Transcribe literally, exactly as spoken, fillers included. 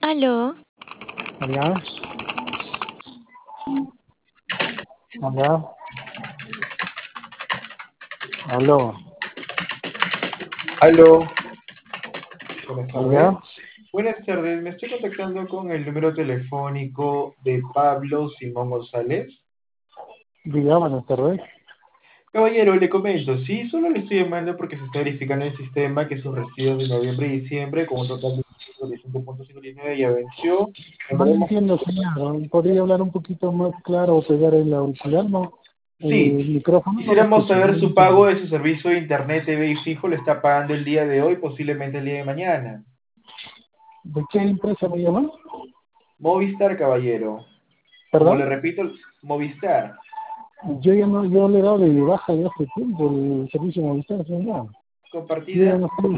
Aló, Hola, hola, aló, Aló, buenas tardes. hola, Buenas tardes, me estoy contactando con el número telefónico de Pablo Simón González. diga, buenas tardes. Caballero, le comento, sí, solo le estoy llamando porque se está verificando en el sistema que sus recibos de noviembre y diciembre con un total de cincuenta y cinco punto cincuenta y nueve ya venció. En No le breve- entiendo, señor. ¿Podría hablar un poquito más claro o pegar el auricular, no? Sí, El micrófono no lo quisiéramos escucho, saber no lo su entiendo. pago de su servicio de internet, T V y fijo, le está pagando el día de hoy, posiblemente el día de mañana. ¿De qué empresa me llaman? Movistar, caballero. Como le ¿Perdón? repito, Movistar. Yo ya no, yo le he dado de baja ya hace tiempo el servicio de Movistar, señor. Yo ya Compartida no estoy